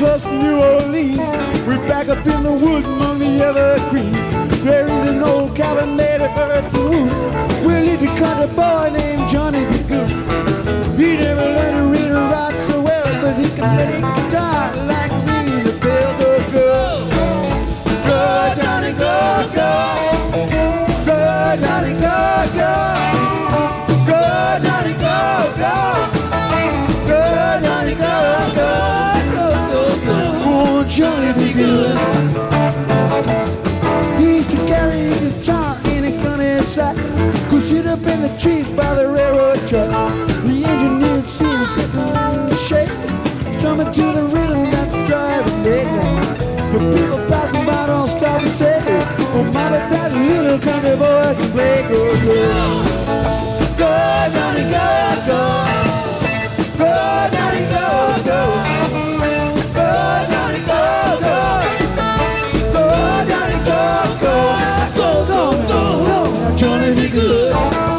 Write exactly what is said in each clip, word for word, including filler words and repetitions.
close to New Orleans. We're back up in the woods among the evergreens. There is an old cabin made of earth and wood. We'll leave the country boy named Johnny B. Good. He never learned to read or write so well, but he can play guitar like me. The bell go go, go Johnny go go, go Johnny go go, go Johnny go go, go Johnny go go, go go go. Oh Johnny be good. He used to carry a guitar in a gunny sack, go sit up in the trees by the railroad track. The engineer seemed slipping shake, drumming to the rhythm that the driver made now. The people passing by don't stop and say, oh my, but that little country boy can play. Go, go, go Johnny go, go, go Johnny go, go, go Johnny go, go, go Johnny go, go, go, go, go, go Johnny be good.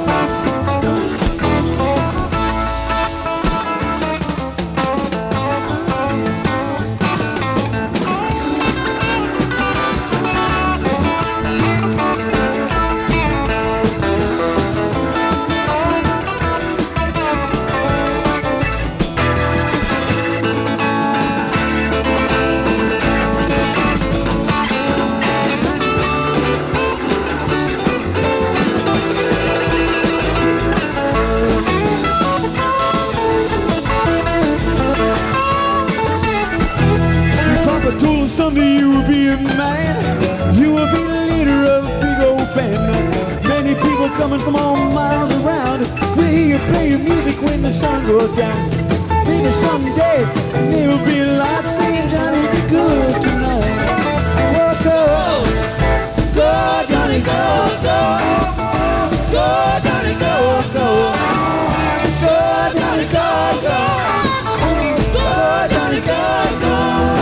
Someday you will be a man, you will be the leader of a big old band. Many people coming from all miles around will hear you play your music when the sun goes down. Maybe someday there will be a lot saying Johnny be good tonight. Well, go, go Johnny go, go, go Johnny go, go, go Johnny go, go, go Johnny go, go.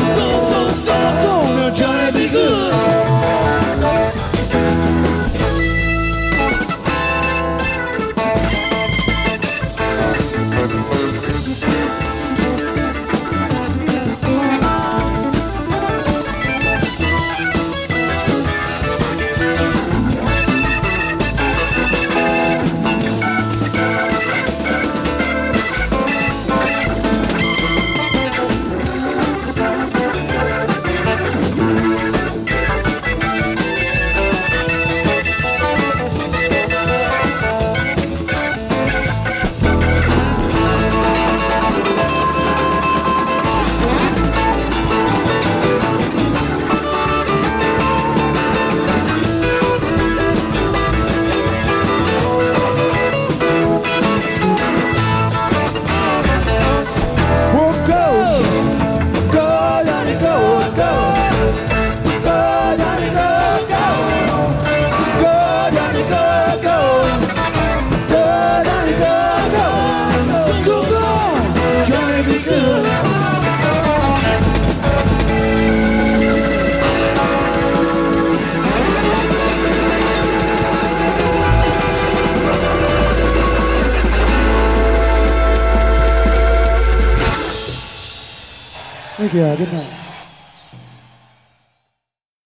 Johnny be good. Thank you. Good night.